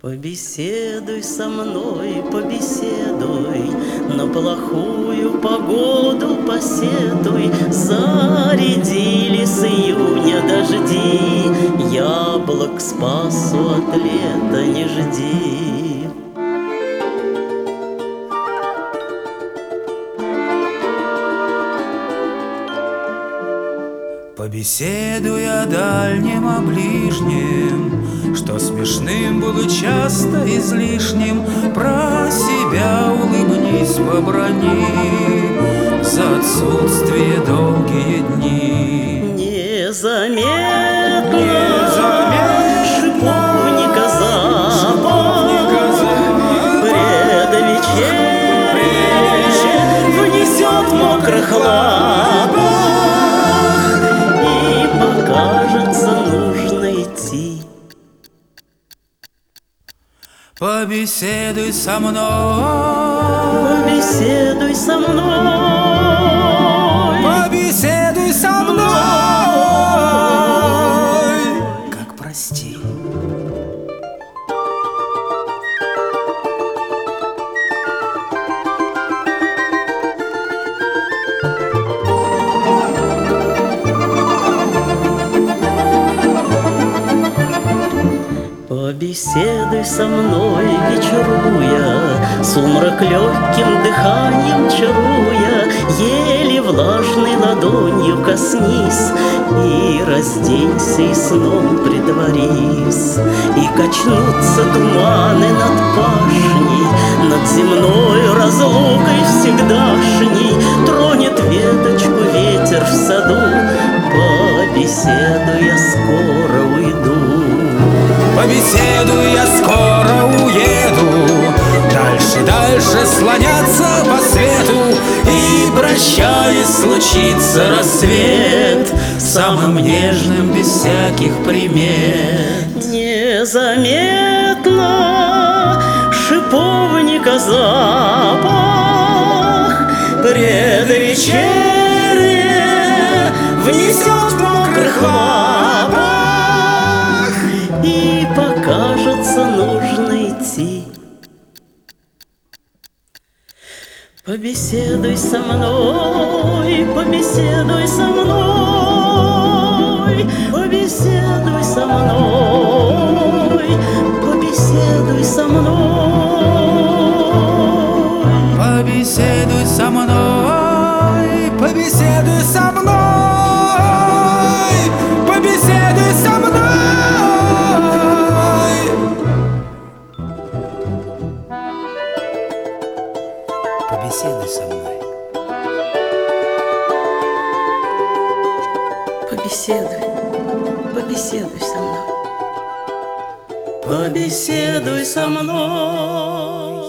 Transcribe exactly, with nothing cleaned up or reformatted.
Побеседуй со мной, побеседуй, на плохую погоду посетуй. Зарядили с июня дожди, яблок спасу от лета не жди. Побеседуй о дальнем, о ближнем, что смешным было часто излишним. Про себя улыбнись, побрани за отсутствие долгие дни. Незаметно, Незаметно шиповника запах предвечерье внесет мокрых лапах, побеседуй со мной, побеседуй со мной, побеседуй со мной, как прости. Побеседуй со мной, вечеруя, сумрак легким дыханием чаруя, еле влажной ладонью коснись и разденься, и сном притворись. И качнутся туманы над пашней, над земной разлукой всегдашней. Тронет веточку ветер в саду, побеседуй, я скоро уйду. Побеседуй, я скоро уеду, дальше, дальше слоняться по свету. И, прощаясь, случится рассвет самым нежным, без всяких примет. Незаметно шиповника запах предвечерье внесет в мокрых лапах, и покажется нужно идти. Побеседуй со мной, побеседуй со мной, побеседуй со мной, побеседуй со мной, побеседуй со мной, побеседуй со мной, побеседуй со мной. Побеседуй со мной. Побеседуй, побеседуй со мной, побеседуй со мной.